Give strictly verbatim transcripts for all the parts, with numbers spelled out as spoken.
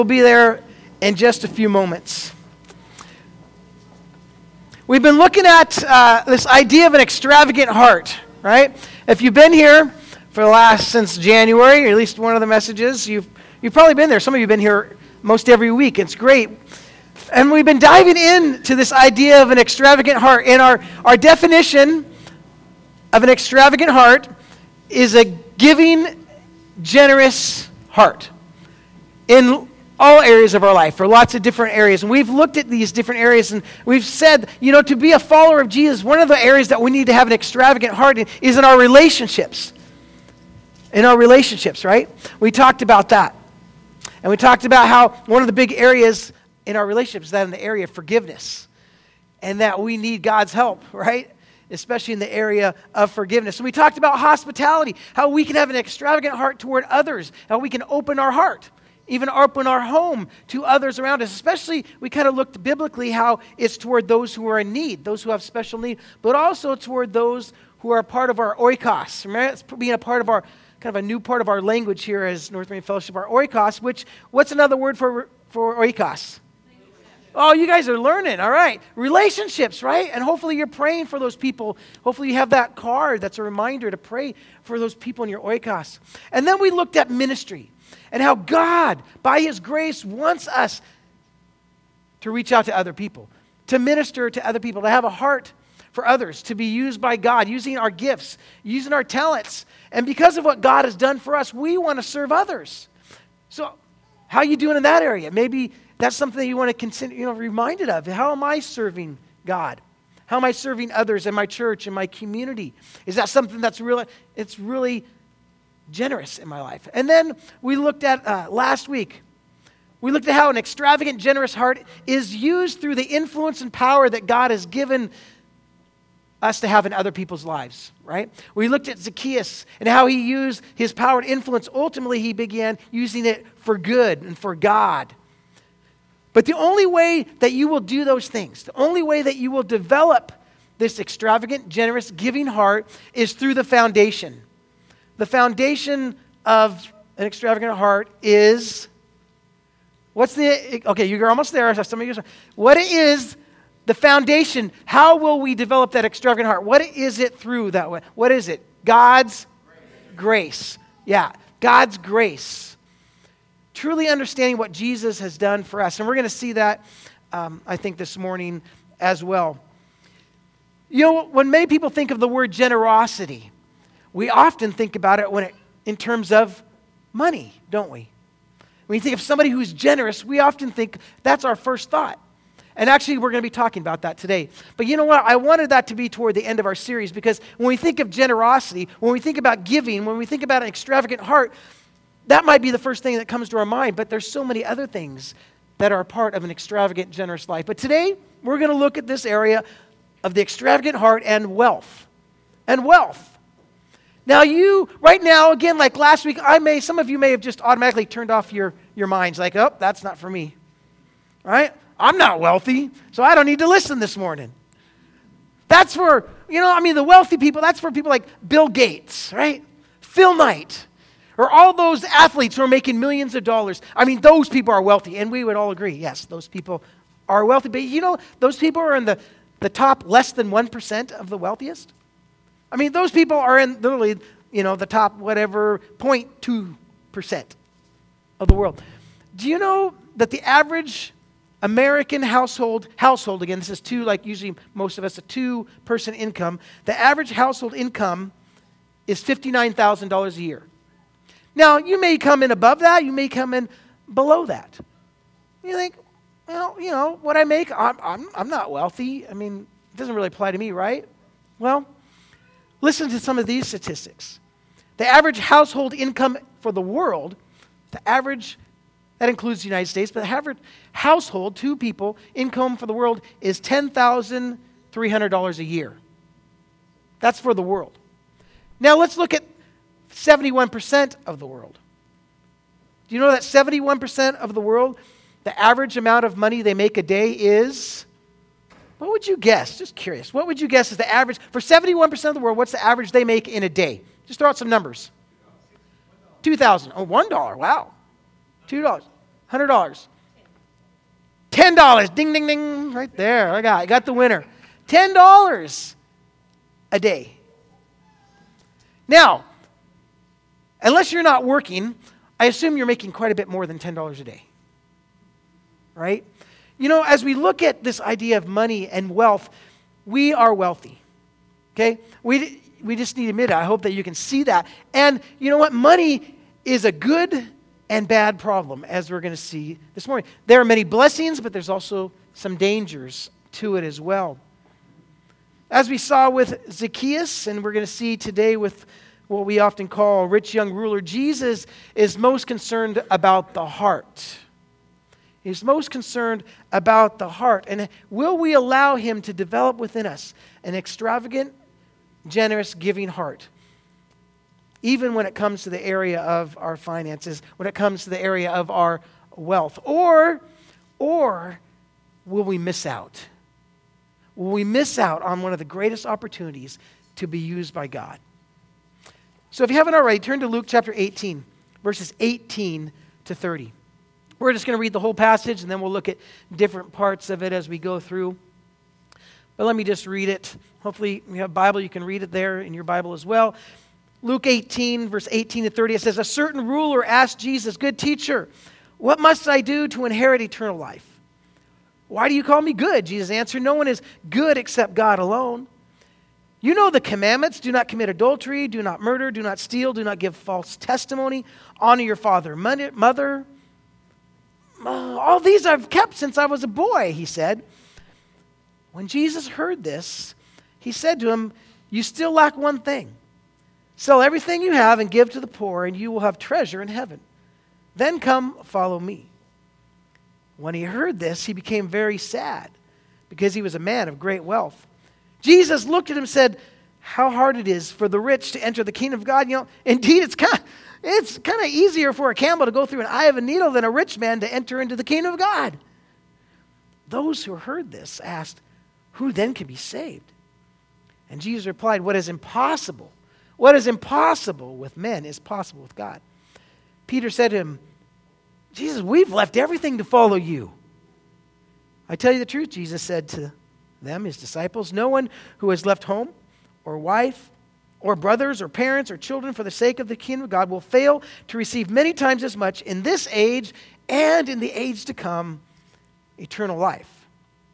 We'll be there in just a few moments. We've been looking at uh, this idea of an extravagant heart, right? If you've been here for the last, since January, or at least one of the messages, you've, you've probably been there. Some of you have been here most every week. It's great. And we've been diving into this idea of an extravagant heart. And our, our definition of an extravagant heart is a giving, generous heart in all areas of our life, or lots of different areas. And we've looked at these different areas, and we've said, you know, to be a follower of Jesus, one of the areas that we need to have an extravagant heart in is in our relationships. In our relationships, right? We talked about that. And we talked about how one of the big areas in our relationships is that in the area of forgiveness. And that we need God's help, right? Especially in the area of forgiveness. And we talked about hospitality, how we can have an extravagant heart toward others, how we can open our heart, even open our home to others around us. Especially, we kind of looked biblically how it's toward those who are in need, those who have special need, but also toward those who are part of our oikos. Remember, it's being a part of our, kind of a new part of our language here as North Marine Fellowship, our oikos, which, what's another word for, for oikos? Oh, you guys are learning. All right. Relationships, right? And hopefully you're praying for those people. Hopefully you have that card that's a reminder to pray for those people in your oikos. And then we looked at ministry and how God, by His grace, wants us to reach out to other people, to minister to other people, to have a heart for others, to be used by God, using our gifts, using our talents. And because of what God has done for us, we want to serve others. So how are you doing in that area? Maybe that's something that you want to consider, you know, reminded of. How am I serving God? How am I serving others in my church, in my community? Is that something that's really, it's really generous in my life? And then we looked at, uh, last week, we looked at how an extravagant, generous heart is used through the influence and power that God has given us to have in other people's lives, right? We looked at Zacchaeus and how he used his power and influence. Ultimately, he began using it for good and for God. But the only way that you will do those things, the only way that you will develop this extravagant, generous, giving heart is through the foundation. The foundation of an extravagant heart is, what's the, okay, you're almost there. Some of you, what is the foundation? How will we develop that extravagant heart? What is it through that way? What is it? God's grace. grace. Yeah, God's grace. Truly understanding what Jesus has done for us. And we're going to see that, um, I think, this morning as well. You know, when many people think of the word generosity, we often think about it when it, in terms of money, don't we? When you think of somebody who's generous, we often think that's our first thought. And actually, we're going to be talking about that today. But you know what? I wanted that to be toward the end of our series, because when we think of generosity, when we think about giving, when we think about an extravagant heart, that might be the first thing that comes to our mind, but there's so many other things that are a part of an extravagant, generous life. But today, we're going to look at this area of the extravagant heart and wealth. And wealth. Now you, right now, again, like last week, I may, some of you may have just automatically turned off your, your minds, like, oh, that's not for me. Right? I'm not wealthy, so I don't need to listen this morning. That's for, you know, I mean, the wealthy people, that's for people like Bill Gates, right? Phil Knight. Or all those athletes who are making millions of dollars. I mean, those people are wealthy. And we would all agree, yes, those people are wealthy. But you know, those people are in the, the top less than one percent of the wealthiest. I mean, those people are in literally, you know, the top whatever zero point two percent of the world. Do you know that the average American household, household, again, this is two, like usually most of us, a two-person income. The average household income is fifty-nine thousand dollars a year. Now, you may come in above that. You may come in below that. You think, well, you know, what I make, I'm, I'm, I'm not wealthy. I mean, it doesn't really apply to me, right? Well, listen to some of these statistics. The average household income for the world, the average, that includes the United States, but the average household, two people, income for the world is ten thousand three hundred dollars a year. That's for the world. Now, let's look at seventy-one percent of the world. Do you know that seventy-one percent of the world, the average amount of money they make a day is, what would you guess? Just curious. What would you guess is the average, for seventy-one percent of the world, what's the average they make in a day? Just throw out some numbers. two thousand dollars. Oh, one dollar. Wow. two dollars. hundred dollars. ten dollars. Ding, ding, ding. Right there. I got, I got the winner. ten dollars a day. Now, unless you're not working, I assume you're making quite a bit more than ten dollars a day. Right? You know, as we look at this idea of money and wealth, we are wealthy. Okay? We we just need to admit it. I hope that you can see that. And you know what? Money is a good and bad problem, as we're going to see this morning. There are many blessings, but there's also some dangers to it as well. As we saw with Zacchaeus, and we're going to see today with what we often call a rich young ruler, Jesus is most concerned about the heart. He's most concerned about the heart. And will we allow him to develop within us an extravagant, generous, giving heart? Even when it comes to the area of our finances, when it comes to the area of our wealth. Or, or will we miss out? Will we miss out on one of the greatest opportunities to be used by God? So if you haven't already, turn to Luke chapter eighteen, verses eighteen to thirty. We're just going to read the whole passage, and then we'll look at different parts of it as we go through. But let me just read it. Hopefully you have a Bible, you can read it there in your Bible as well. Luke eighteen, verse eighteen to thirty, it says, "A certain ruler asked Jesus, 'Good teacher, what must I do to inherit eternal life?' 'Why do you call me good?' Jesus answered, 'No one is good except God alone. You know the commandments: do not commit adultery, do not murder, do not steal, do not give false testimony, honor your father and mother. All these I've kept since I was a boy,' he said. When Jesus heard this, he said to him, 'You still lack one thing. Sell everything you have and give to the poor, and you will have treasure in heaven. Then come, follow me.' When he heard this, he became very sad, because he was a man of great wealth. Jesus looked at him and said, 'How hard it is for the rich to enter the kingdom of God. You know, indeed, it's kind of, it's kind of easier for a camel to go through an eye of a needle than a rich man to enter into the kingdom of God.' Those who heard this asked, 'Who then can be saved?' And Jesus replied, 'What is impossible, what is impossible with men is possible with God.' Peter said to him, 'Jesus, we've left everything to follow you.' 'I tell you the truth,' Jesus said to them, his disciples, 'no one who has left home or wife or brothers or parents or children for the sake of the kingdom of God will fail to receive many times as much in this age and in the age to come, eternal life.'"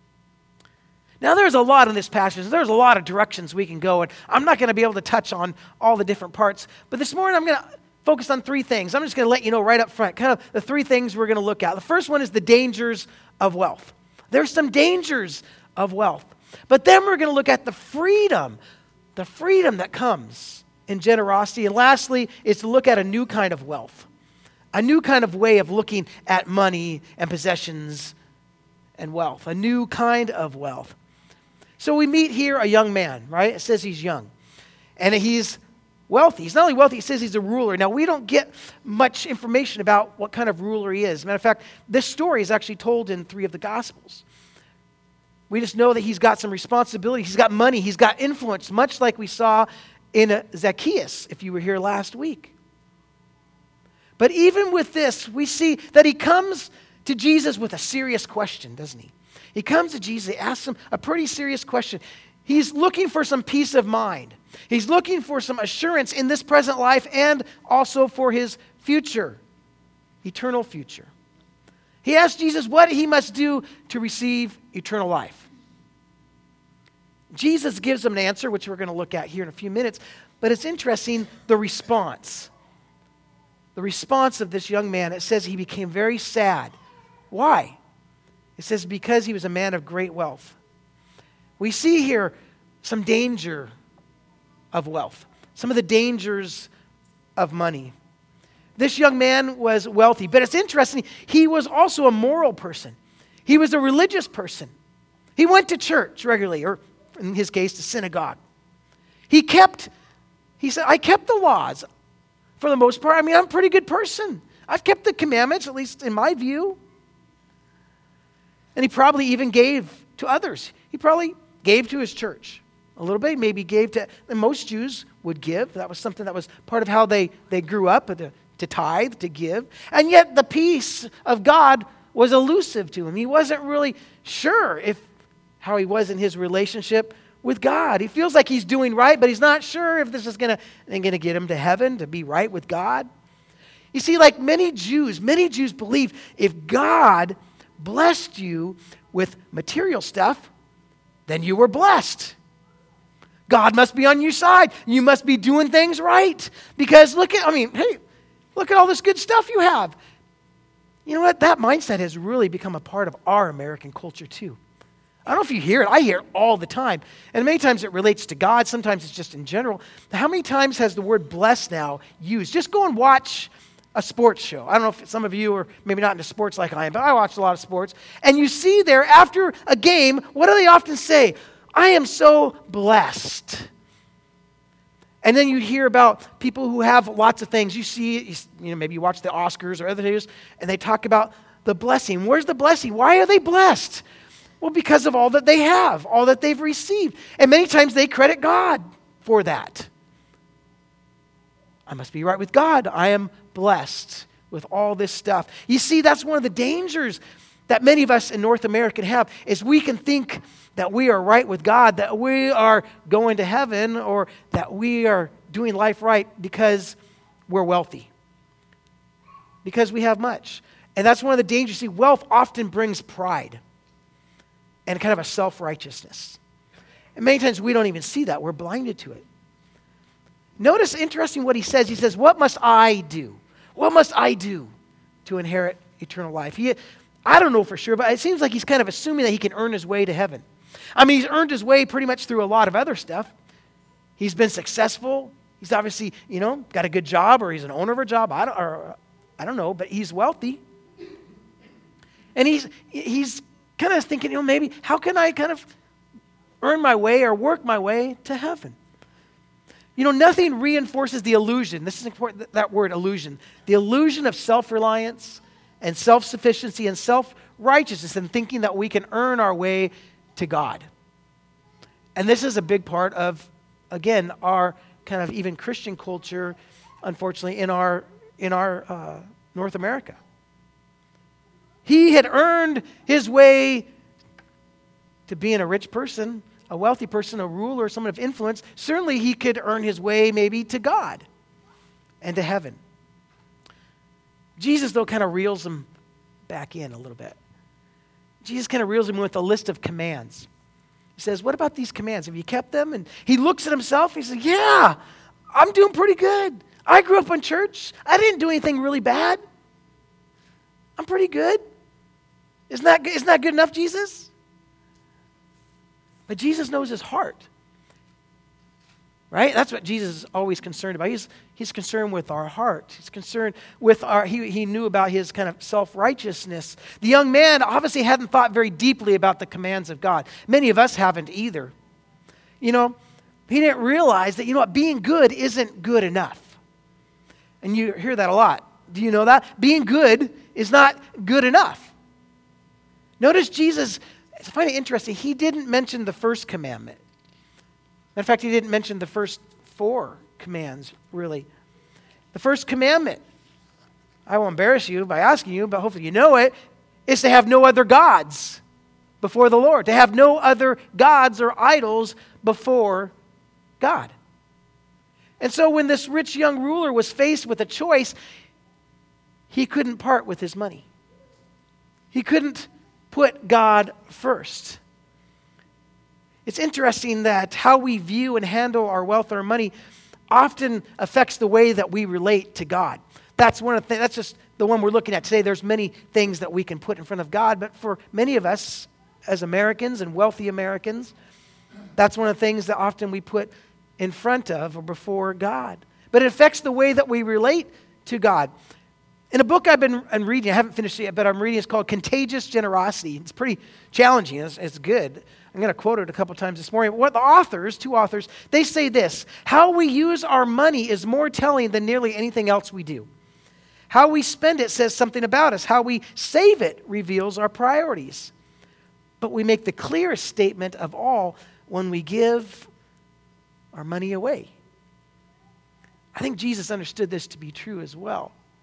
Now there's a lot in this passage. There's a lot of directions we can go, and I'm not going to be able to touch on all the different parts. But this morning I'm going to focus on three things. I'm just going to let you know right up front, kind of the three things we're going to look at. The first one is the dangers of wealth. There's some dangers of wealth. But then we're going to look at the freedom, the freedom that comes in generosity. And lastly, is to look at a new kind of wealth, a new kind of way of looking at money and possessions and wealth, a new kind of wealth. So we meet here a young man, right? It says he's young. And he's wealthy. He's not only wealthy, it says he's a ruler. Now, we don't get much information about what kind of ruler he is. Matter of fact, this story is actually told in three of the Gospels. We just know that he's got some responsibility. He's got money. He's got influence, much like we saw in Zacchaeus, if you were here last week. But even with this, we see that he comes to Jesus with a serious question, doesn't he? He comes to Jesus, he asks him a pretty serious question. He's looking for some peace of mind. He's looking for some assurance in this present life and also for his future, eternal future. He asked Jesus what he must do to receive eternal life. Jesus gives him an answer, which we're going to look at here in a few minutes. But it's interesting, the response. The response of this young man, it says he became very sad. Why? It says because he was a man of great wealth. We see here some danger of wealth, some of the dangers of money. This young man was wealthy, but it's interesting, he was also a moral person. He was a religious person. He went to church regularly, or in his case, the synagogue. He kept, he said, I kept the laws for the most part. I mean, I'm a pretty good person. I've kept the commandments, at least in my view. And he probably even gave to others. He probably gave to his church a little bit, maybe gave to, and most Jews would give. That was something that was part of how they, they grew up, the to tithe, to give. And yet the peace of God was elusive to him. He wasn't really sure if how he was in his relationship with God. He feels like he's doing right, but he's not sure if this is going to going to get him to heaven, to be right with God. You see, like many Jews, many Jews believe if God blessed you with material stuff, then you were blessed. God must be on your side. You must be doing things right. Because look at, I mean, hey, look at all this good stuff you have. You know what? That mindset has really become a part of our American culture too. I don't know if you hear it. I hear it all the time. And many times it relates to God. Sometimes it's just in general. How many times has the word blessed now used? Just go and watch a sports show. I don't know if some of you are maybe not into sports like I am, but I watch a lot of sports. And you see there after a game, what do they often say? I am so blessed. And then you hear about people who have lots of things. You see, you know, maybe you watch the Oscars or other things, and they talk about the blessing. Where's the blessing? Why are they blessed? Well, because of all that they have, all that they've received. And many times they credit God for that. I must be right with God. I am blessed with all this stuff. You see, that's one of the dangers that many of us in North America have, is we can think that we are right with God, that we are going to heaven, or that we are doing life right because we're wealthy, because we have much. And that's one of the dangers. See, wealth often brings pride and kind of a self-righteousness. And many times we don't even see that. We're blinded to it. Notice, interesting what he says. He says, what must I do? What must I do to inherit eternal life? He, I don't know for sure, but it seems like he's kind of assuming that he can earn his way to heaven. I mean, he's earned his way pretty much through a lot of other stuff. He's been successful. He's obviously, you know, got a good job, or he's an owner of a job. I don't, or, I don't know, but he's wealthy. And he's he's kind of thinking, you know, maybe how can I kind of earn my way or work my way to heaven? You know, nothing reinforces the illusion. This is important, that word, illusion. The illusion of self-reliance and self-sufficiency and self-righteousness, and thinking that we can earn our way to God. And this is a big part of, again, our kind of even Christian culture, unfortunately, in our in our uh, North America. He had earned his way to being a rich person, a wealthy person, a ruler, someone of influence. Certainly he could earn his way maybe to God and to heaven. Jesus, though, kind of reels him back in a little bit. Jesus kind of reels him with a list of commands. He says, what about these commands? Have you kept them? And he looks at himself. He says, yeah, I'm doing pretty good. I grew up in church. I didn't do anything really bad. I'm pretty good. Isn't that, isn't that good enough, Jesus? But Jesus knows his heart. Right? That's what Jesus is always concerned about. He's, he's concerned with our heart. He's concerned with our, he, he knew about his kind of self-righteousness. The young man obviously hadn't thought very deeply about the commands of God. Many of us haven't either. You know, he didn't realize that, you know what, being good isn't good enough. And you hear that a lot. Do you know that? Being good is not good enough. Notice Jesus, I find it interesting, he didn't mention the first commandment. In fact, he didn't mention the first four commands, really. The first commandment, I won't embarrass you by asking you, but hopefully you know it, is to have no other gods before the Lord. To have no other gods or idols before God. And so when this rich young ruler was faced with a choice, he couldn't part with his money. He couldn't put God first. It's interesting that how we view and handle our wealth or our money often affects the way that we relate to God. That's one of the things, that's just the one we're looking at today. There's many things that we can put in front of God, but for many of us as Americans and wealthy Americans, that's one of the things that often we put in front of or before God. But it affects the way that we relate to God. In a book I've been I'm reading, I haven't finished it yet, but I'm reading, it's called Contagious Generosity. It's pretty challenging. It's, it's good. I'm going to quote it a couple times this morning. What the authors, two authors, they say this: how we use our money is more telling than nearly anything else we do. How we spend it says something about us. How we save it reveals our priorities. But we make the clearest statement of all when we give our money away. I think Jesus understood this to be true as well.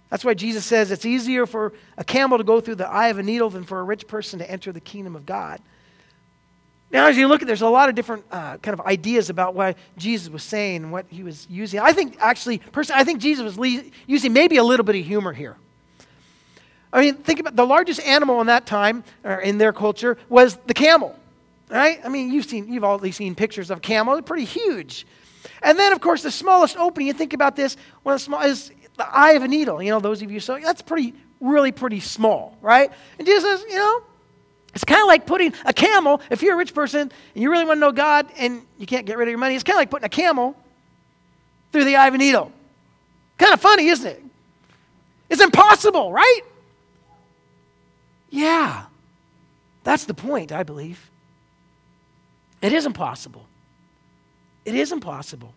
That's why Jesus says it's easier for a camel to go through the eye of a needle than for a rich person to enter the kingdom of God. Now, as you look at, there's a lot of different uh, kind of ideas about what Jesus was saying and what he was using. I think, actually, personally, I think Jesus was le- using maybe a little bit of humor here. I mean, think about the largest animal in that time, or in their culture, was the camel, right? I mean, you've seen, you've all seen pictures of camel. They're pretty huge. And then, of course, the smallest opening, you think about this, one of the small is the eye of a needle. You know, those of you so that's pretty, really pretty small, right? And Jesus says, you know, it's kind of like putting a camel, if you're a rich person and you really want to know God and you can't get rid of your money, it's kind of like putting a camel through the eye of a needle. Kind of funny, isn't it? It's impossible, right? Yeah. That's the point, I believe. It is impossible. It is impossible.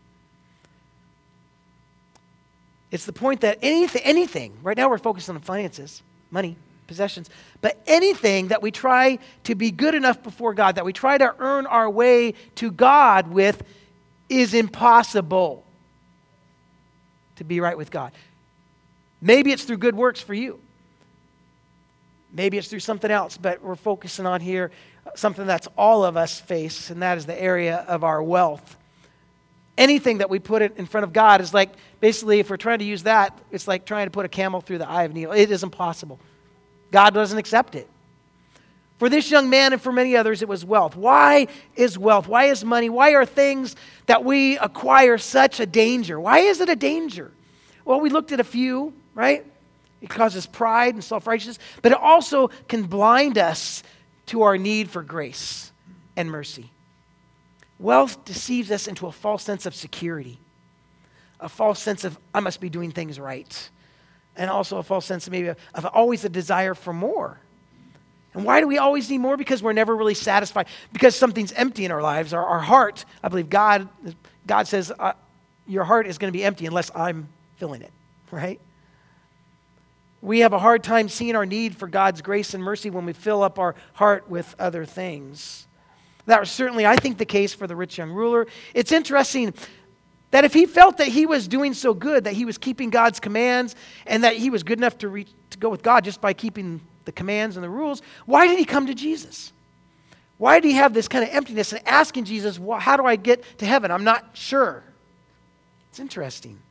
It's the point that anything, anything, right now we're focused on finances, money, possessions, but anything that we try to be good enough before God, that we try to earn our way to God with, is impossible to be right with God. Maybe it's through good works for you. Maybe it's through something else, but we're focusing on here something that's all of us face, and that is the area of our wealth. Anything that we put it in front of God is like, basically, if we're trying to use that, it's like trying to put a camel through the eye of a needle. It is impossible. God doesn't accept it. For this young man and for many others, it was wealth. Why is wealth? Why is money? Why are things that we acquire such a danger? Why is it a danger? Well, we looked at a few, right? It causes pride and self-righteousness, but it also can blind us to our need for grace and mercy. Wealth deceives us into a false sense of security, a false sense of, I must be doing things right, and also a false sense of maybe of, of always a desire for more. And why do we always need more? Because we're never really satisfied. Because something's empty in our lives. Our, our heart, I believe God, God says, uh, your heart is going to be empty unless I'm filling it, right? We have a hard time seeing our need for God's grace and mercy when we fill up our heart with other things. That was certainly, I think, the case for the rich young ruler. It's interesting that if he felt that he was doing so good, that he was keeping God's commands, and that he was good enough to, reach, to go with God just by keeping the commands and the rules, why did he come to Jesus? Why did he have this kind of emptiness and asking Jesus, well, how do I get to heaven? I'm not sure. It's interesting.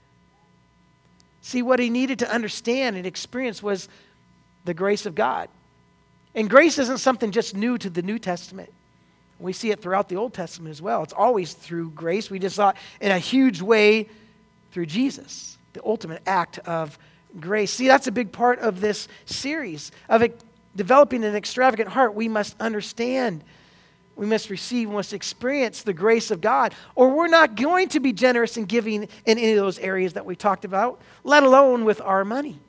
See, what he needed to understand and experience was the grace of God. And grace isn't something just new to the New Testament. We see it throughout the Old Testament as well. It's always through grace. We just saw it in a huge way through Jesus, the ultimate act of grace. See, that's a big part of this series, of it, developing an extravagant heart. We must understand, we must receive, we must experience the grace of God, or we're not going to be generous in giving in any of those areas that we talked about, let alone with our money.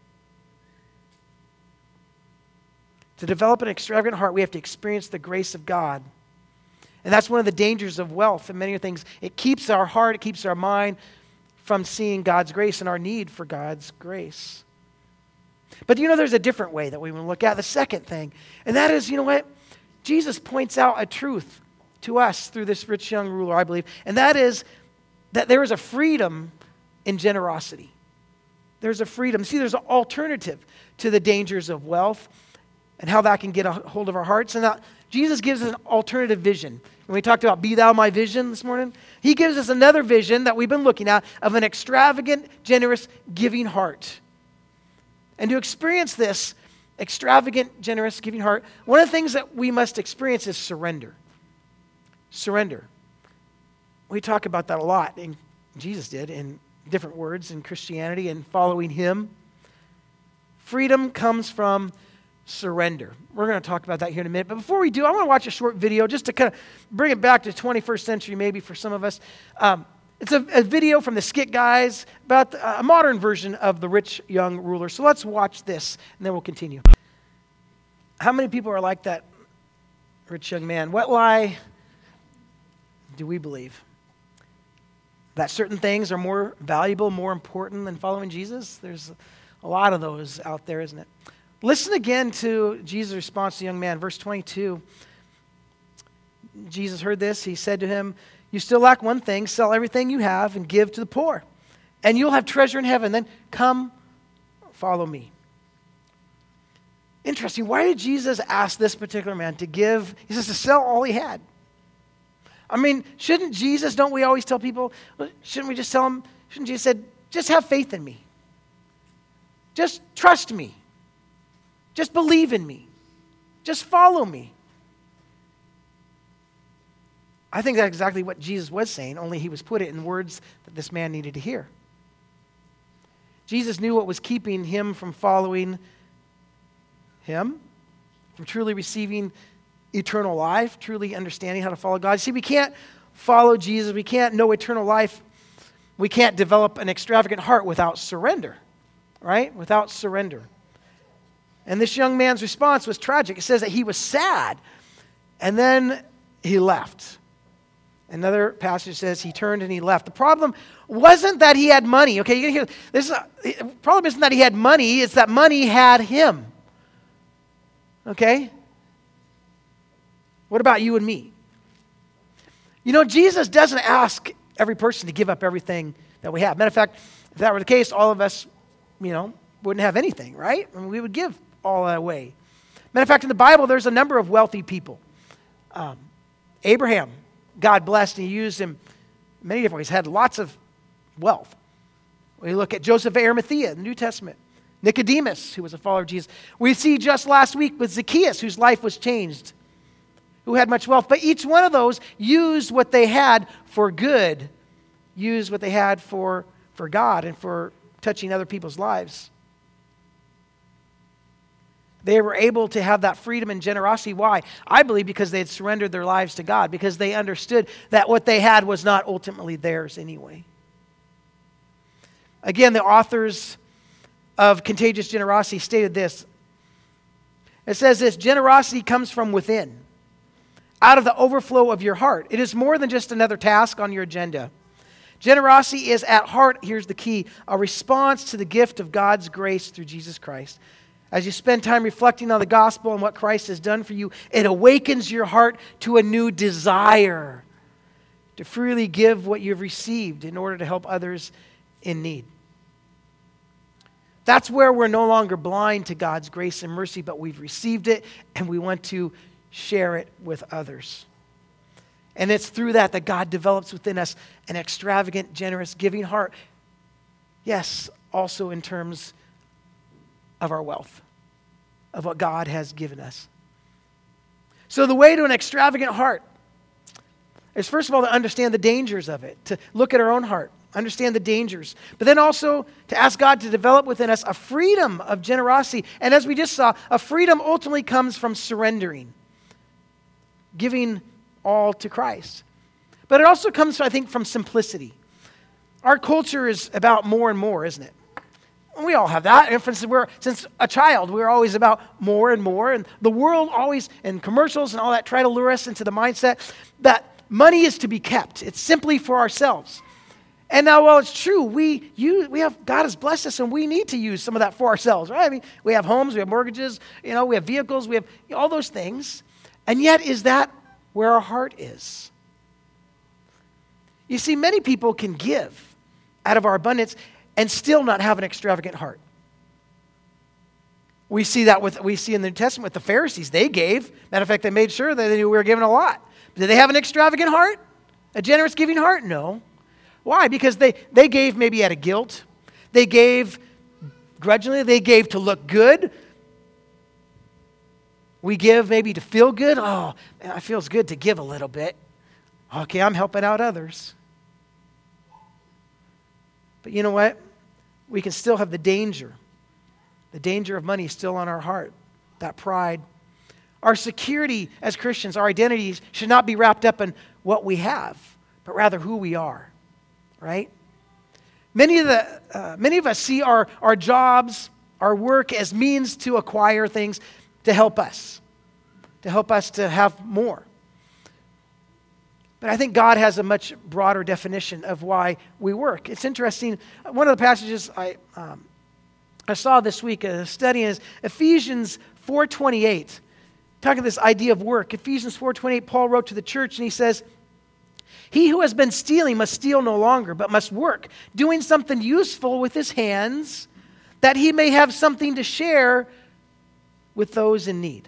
To develop an extravagant heart, we have to experience the grace of God. And that's one of the dangers of wealth and many things. It keeps our heart, it keeps our mind from seeing God's grace and our need for God's grace. But you know, there's a different way that we want to look at the second thing. And that is, you know what? Jesus points out a truth to us through this rich young ruler, I believe. And that is that there is a freedom in generosity. There's a freedom. See, there's an alternative to the dangers of wealth and how that can get a hold of our hearts. And that Jesus gives us an alternative vision. When we talked about be thou my vision this morning, he gives us another vision that we've been looking at of an extravagant, generous, giving heart. And to experience this extravagant, generous, giving heart, one of the things that we must experience is surrender. Surrender. We talk about that a lot, and Jesus did in different words in Christianity and following him. Freedom comes from surrender. We're going to talk about that here in a minute. But before we do, I want to watch a short video just to kind of bring it back to the twenty-first century maybe for some of us. Um, it's a, a video from the Skit Guys about the, a modern version of the rich young ruler. So let's watch this and then we'll continue. How many people are like that rich young man? What lie do we believe? That certain things are more valuable, more important than following Jesus? There's a lot of those out there, isn't it? Listen again to Jesus' response to the young man. Verse twenty-two. Jesus heard this. He said to him, you still lack one thing. Sell everything you have and give to the poor, and you'll have treasure in heaven. Then come, follow me. Interesting. Why did Jesus ask this particular man to give, he says to sell all he had? I mean, shouldn't Jesus, don't we always tell people, shouldn't we just tell them, shouldn't Jesus said, just have faith in me. Just trust me. Just believe in me. Just follow me. I think that's exactly what Jesus was saying, only he was put it in words that this man needed to hear. Jesus knew what was keeping him from following him, from truly receiving eternal life, truly understanding how to follow God. See, we can't follow Jesus. We can't know eternal life. We can't develop an extravagant heart without surrender, right? Without surrender. And this young man's response was tragic. It says that he was sad, and then he left. Another passage says he turned and he left. The problem wasn't that he had money. Okay, you can hear this. Is a, the problem isn't that he had money. It's that money had him. Okay? What about you and me? You know, Jesus doesn't ask every person to give up everything that we have. Matter of fact, if that were the case, all of us, you know, wouldn't have anything, right? I mean, we would give all that away. Matter of fact, in the Bible, there's a number of wealthy people. Um, Abraham, God blessed, and he used him in many different ways. He had lots of wealth. We look at Joseph of Arimathea in the New Testament. Nicodemus, who was a follower of Jesus. We see just last week with Zacchaeus, whose life was changed, who had much wealth. But each one of those used what they had for good, used what they had for, for God and for touching other people's lives. They were able to have that freedom and generosity. Why? I believe because they had surrendered their lives to God, because they understood that what they had was not ultimately theirs anyway. Again, the authors of Contagious Generosity stated this. It says this: generosity comes from within, out of the overflow of your heart. It is more than just another task on your agenda. Generosity is at heart, here's the key, a response to the gift of God's grace through Jesus Christ. As you spend time reflecting on the gospel and what Christ has done for you, it awakens your heart to a new desire to freely give what you've received in order to help others in need. That's where we're no longer blind to God's grace and mercy, but we've received it and we want to share it with others. And it's through that that God develops within us an extravagant, generous, giving heart. Yes, also in terms of our wealth, of what God has given us. So the way to an extravagant heart is, first of all, to understand the dangers of it, to look at our own heart, understand the dangers, but then also to ask God to develop within us a freedom of generosity. And as we just saw, a freedom ultimately comes from surrendering, giving all to Christ. But it also comes, I think, from simplicity. Our culture is about more and more, isn't it? We all have that. And for instance, we're, since a child, we're always about more and more. And the world always, and commercials and all that, try to lure us into the mindset that money is to be kept. It's simply for ourselves. And now, while it's true, we use, we have, God has blessed us, and we need to use some of that for ourselves, right? I mean, we have homes, we have mortgages, you know, we have vehicles, we have you know, all those things. And yet, is that where our heart is? You see, many people can give out of our abundance and still not have an extravagant heart. We see that with we see in the New Testament with the Pharisees. They gave. Matter of fact, they made sure that they knew we were giving a lot. Did they have an extravagant heart? A generous giving heart? No. Why? Because they, they gave maybe out of guilt. They gave grudgingly. They gave to look good. We give maybe to feel good. Oh, man, it feels good to give a little bit. Okay, I'm helping out others. But you know what? We can still have the danger. The danger of money still on our heart. That pride. Our security as Christians, our identities should not be wrapped up in what we have, but rather who we are. Right? Many of the uh, many of us see our, our jobs, our work as means to acquire things to help us, to help us to have more. But I think God has a much broader definition of why we work. It's interesting. One of the passages I um, I saw this week, a study, is Ephesians four twenty-eight. Talking about this idea of work. Ephesians four twenty-eight, Paul wrote to the church and he says, "He who has been stealing must steal no longer, but must work, doing something useful with his hands, that he may have something to share with those in need.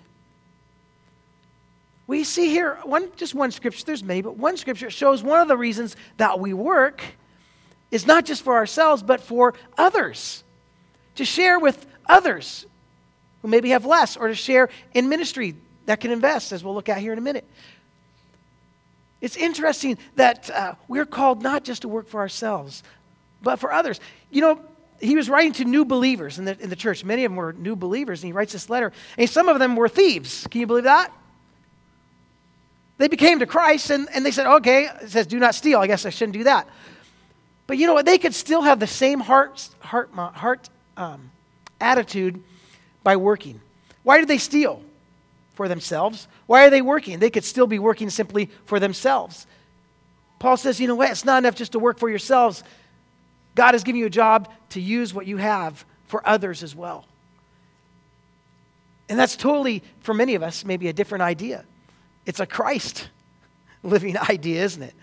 We see here one, just one scripture, there's many, but one scripture shows one of the reasons that we work is not just for ourselves, but for others. To share with others who maybe have less, or to share in ministry that can invest, as we'll look at here in a minute. It's interesting that uh, we're called not just to work for ourselves, but for others. You know, he was writing to new believers in the, in the church. Many of them were new believers, and he writes this letter. And some of them were thieves. Can you believe that? They became to Christ, and, and they said, okay, it says do not steal. I guess I shouldn't do that. But you know what? They could still have the same heart, heart, heart um, attitude by working. Why did they steal? For themselves. Why are they working? They could still be working simply for themselves. Paul says, you know what? It's not enough just to work for yourselves. God has given you a job to use what you have for others as well. And that's totally, for many of us, maybe a different idea. It's a Christ living idea, isn't it?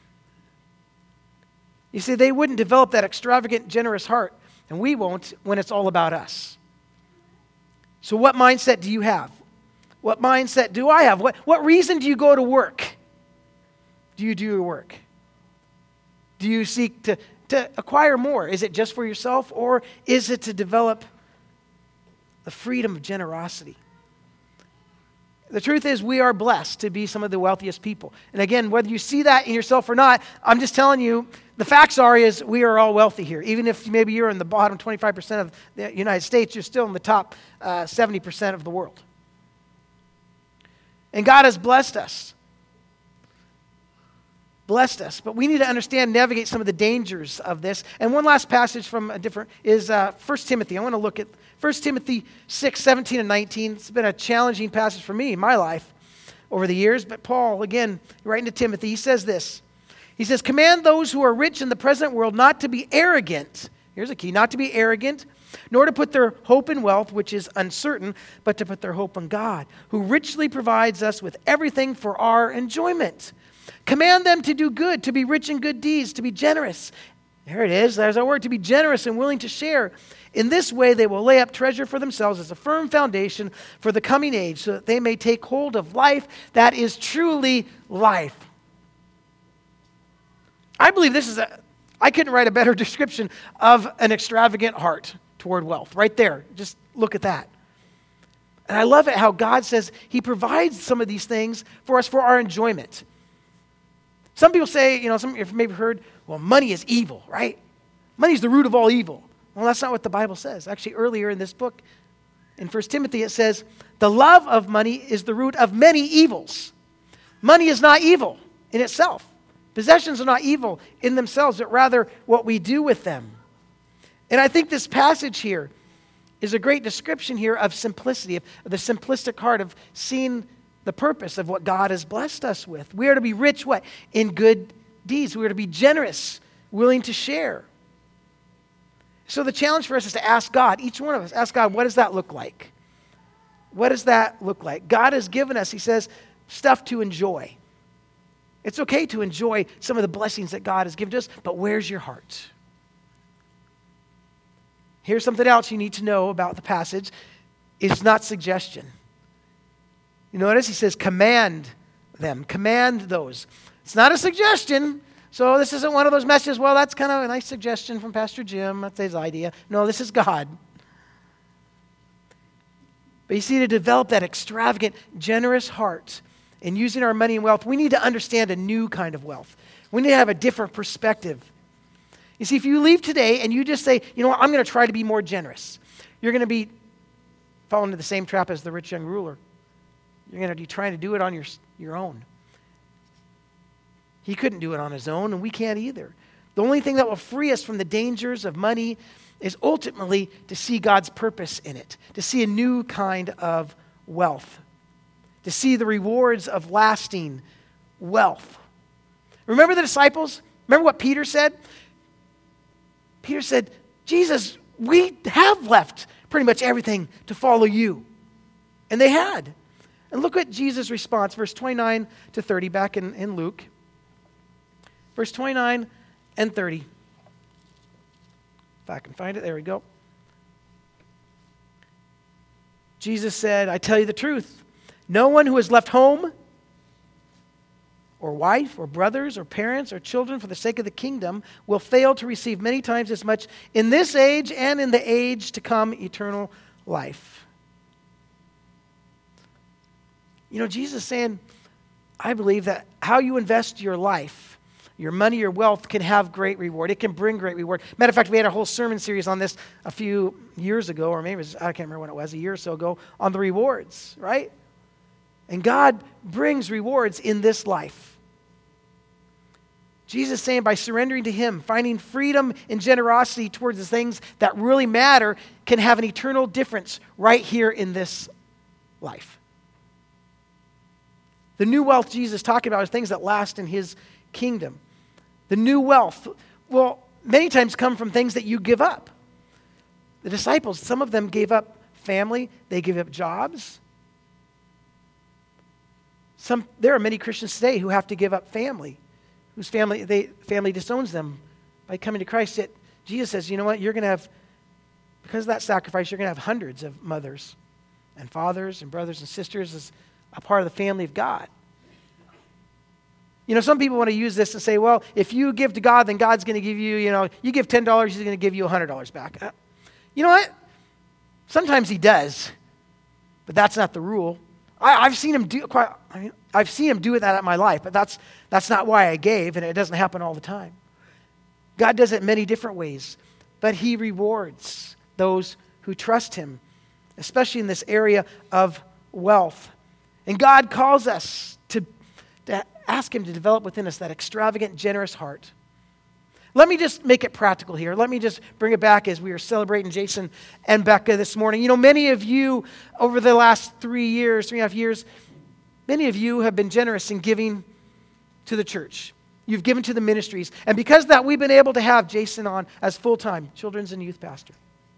You see, they wouldn't develop that extravagant, generous heart, and we won't when it's all about us. So what mindset do you have? What mindset do I have? What, what reason do you go to work? Do you do your work? Do you seek to, to acquire more? Is it just for yourself, or is it to develop the freedom of generosity? The truth is, we are blessed to be some of the wealthiest people. And again, whether you see that in yourself or not, I'm just telling you, the facts are is we are all wealthy here. Even if maybe you're in the bottom twenty-five percent of the United States, you're still in the top uh, seventy percent of the world. And God has blessed us. Blessed us. But we need to understand, navigate some of the dangers of this. And one last passage from a different is uh, First Timothy. I want to look at First Timothy six, seventeen and nineteen. It's been a challenging passage for me in my life over the years. But Paul, again, writing to Timothy, he says this. He says, command those who are rich in the present world not to be arrogant. Here's a key. Not to be arrogant, nor to put their hope in wealth, which is uncertain, but to put their hope in God, who richly provides us with everything for our enjoyment. Command them to do good, to be rich in good deeds, to be generous. There it is. There's our word, to be generous and willing to share. In this way, they will lay up treasure for themselves as a firm foundation for the coming age, so that they may take hold of life that is truly life. I believe this is a, I couldn't write a better description of an extravagant heart toward wealth. Right there. Just look at that. And I love it how God says he provides some of these things for us for our enjoyment. Some people say, you know, some of you have maybe heard, well, money is evil, right? Money is the root of all evil. Well, that's not what the Bible says. Actually, earlier in this book, in First Timothy, it says, the love of money is the root of many evils. Money is not evil in itself. Possessions are not evil in themselves, but rather what we do with them. And I think this passage here is a great description here of simplicity, of the simplistic heart of seeing the purpose of what God has blessed us with. We are to be rich, what? In good deeds. We are to be generous, willing to share. So the challenge for us is to ask God, each one of us, ask God, what does that look like? What does that look like? God has given us, he says, stuff to enjoy. It's okay to enjoy some of the blessings that God has given us, but where's your heart? Here's something else you need to know about the passage. It's not suggestion. You notice he says, command them. Command those. It's not a suggestion. So this isn't one of those messages, well, that's kind of a nice suggestion from Pastor Jim. That's his idea. No, this is God. But you see, to develop that extravagant, generous heart in using our money and wealth, we need to understand a new kind of wealth. We need to have a different perspective. You see, if you leave today and you just say, you know what, I'm going to try to be more generous, you're going to be falling into the same trap as the rich young ruler. You're going to be trying to do it on your, your own. He couldn't do it on his own, and we can't either. The only thing that will free us from the dangers of money is ultimately to see God's purpose in it, to see a new kind of wealth, to see the rewards of lasting wealth. Remember the disciples? Remember what Peter said? Peter said, Jesus, we have left pretty much everything to follow you. And they had. And look at Jesus' response, verse twenty-nine to thirty, back in, in Luke. Verse twenty-nine and thirty. If I can find it, there we go. Jesus said, I tell you the truth, no one who has left home or wife or brothers or parents or children for the sake of the kingdom will fail to receive many times as much in this age and in the age to come eternal life. You know, Jesus is saying, I believe that how you invest your life, your money, your wealth can have great reward. It can bring great reward. Matter of fact, we had a whole sermon series on this a few years ago, or maybe it was, I can't remember when it was, a year or so ago, on the rewards, right? And God brings rewards in this life. Jesus is saying by surrendering to Him, finding freedom and generosity towards the things that really matter can have an eternal difference right here in this life. The new wealth Jesus is talking about is things that last in His kingdom. The new wealth will many times come from things that you give up. The disciples, some of them gave up family, they gave up jobs. Some, there are many Christians today who have to give up family, whose family they family disowns them by coming to Christ. Yet Jesus says, you know what, you're going to have, because of that sacrifice, you're going to have hundreds of mothers and fathers and brothers and sisters as a part of the family of God. You know, some people want to use this and say, well, if you give to God, then God's going to give you, you know, you give ten dollars, He's going to give you one hundred dollars back. Uh, you know what? Sometimes He does, but that's not the rule. I, I've seen Him do quite, I mean, I've seen Him do it that in my life, but that's that's not why I gave, and it doesn't happen all the time. God does it many different ways, but He rewards those who trust Him, especially in this area of wealth. And God calls us to, to ask Him to develop within us that extravagant, generous heart. Let me just make it practical here. Let me just bring it back as we are celebrating Jason and Becca this morning. You know, many of you over the last three years, three and a half years, many of you have been generous in giving to the church. You've given to the ministries. And because of that, we've been able to have Jason on as full-time children's and youth pastor.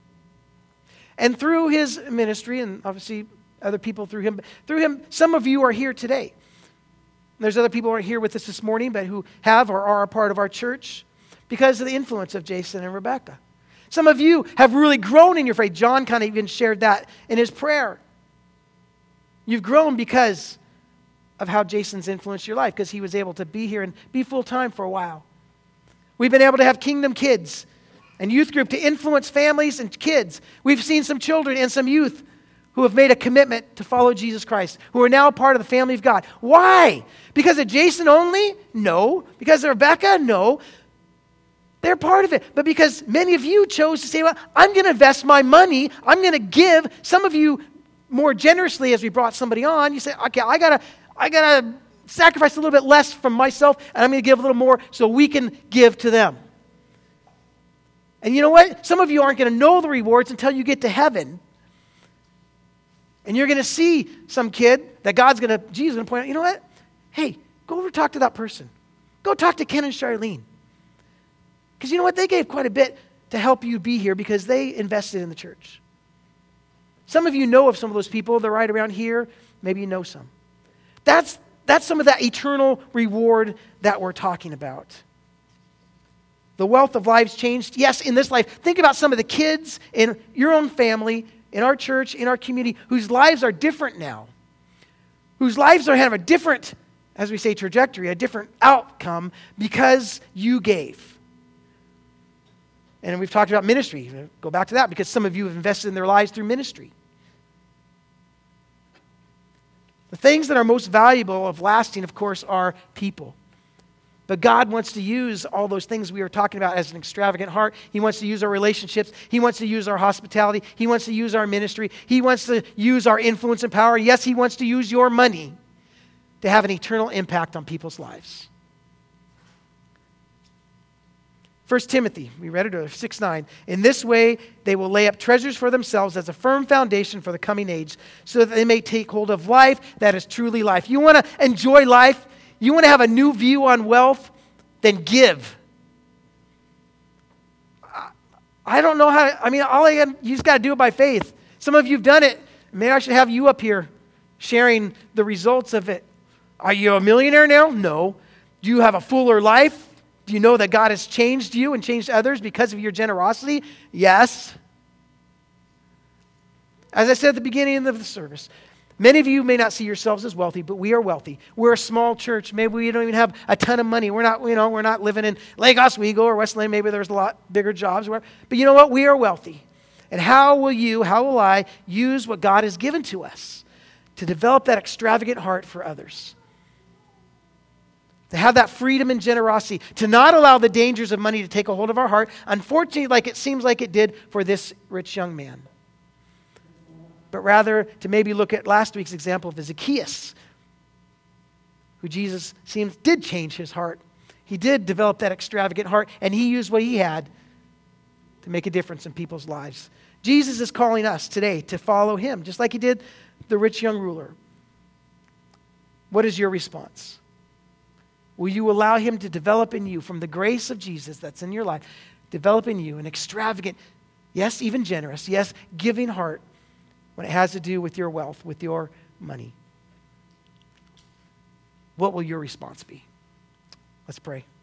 And through his ministry, and obviously other people through him, through him, some of you are here today. There's other people who are here with us this morning, but who have or are a part of our church because of the influence of Jason and Rebecca. Some of you have really grown in your faith. John kind of even shared that in his prayer. You've grown because of how Jason's influenced your life, because he was able to be here and be full-time for a while. We've been able to have Kingdom Kids and youth group to influence families and kids. We've seen some children and some youth who have made a commitment to follow Jesus Christ, who are now part of the family of God. Why? Because of Jason only? No. Because of Rebecca? No. They're part of it. But because many of you chose to say, well, I'm going to invest my money. I'm going to give. Some of you more generously as we brought somebody on. You say, okay, I got to I gotta sacrifice a little bit less from myself, and I'm going to give a little more so we can give to them. And you know what? Some of you aren't going to know the rewards until you get to heaven. And you're going to see some kid that God's going to, Jesus is going to point out, you know what? Hey, go over and talk to that person. Go talk to Ken and Charlene. Because you know what? They gave quite a bit to help you be here because they invested in the church. Some of you know of some of those people. They're right around here. Maybe you know some. That's, that's some of that eternal reward that we're talking about. The wealth of lives changed. Yes, in this life. Think about some of the kids in your own family, in our church, in our community, whose lives are different now. Whose lives are have a different, as we say, trajectory, a different outcome because you gave. And we've talked about ministry. Go back to that because some of you have invested in their lives through ministry. The things that are most valuable of lasting, of course, are people. But God wants to use all those things we were talking about as an extravagant heart. He wants to use our relationships. He wants to use our hospitality. He wants to use our ministry. He wants to use our influence and power. Yes, He wants to use your money to have an eternal impact on people's lives. First Timothy, we read it earlier, six nine. In this way, they will lay up treasures for themselves as a firm foundation for the coming age, so that they may take hold of life that is truly life. You want to enjoy life? You want to have a new view on wealth? Then give. I don't know how to, I mean, all I got, you just got to do it by faith. Some of you have done it. Maybe I should have you up here sharing the results of it. Are you a millionaire now? No. Do you have a fuller life? Do you know that God has changed you and changed others because of your generosity? Yes. As I said at the beginning of the service, many of you may not see yourselves as wealthy, but we are wealthy. We're a small church. Maybe we don't even have a ton of money. We're not, you know, we're not living in Lake Oswego or Westland. Maybe there's a lot bigger jobs. But you know what? We are wealthy. And how will you, how will I use what God has given to us to develop that extravagant heart for others? To have that freedom and generosity, to not allow the dangers of money to take a hold of our heart, unfortunately, like it seems like it did for this rich young man. But rather to maybe look at last week's example of Zacchaeus, who Jesus seems did change his heart. He did develop that extravagant heart, and he used what he had to make a difference in people's lives. Jesus is calling us today to follow him, just like he did the rich young ruler. What is your response? Will you allow him to develop in you, from the grace of Jesus that's in your life, develop in you an extravagant, yes, even generous, yes, giving heart when it has to do with your wealth, with your money? What will your response be? Let's pray.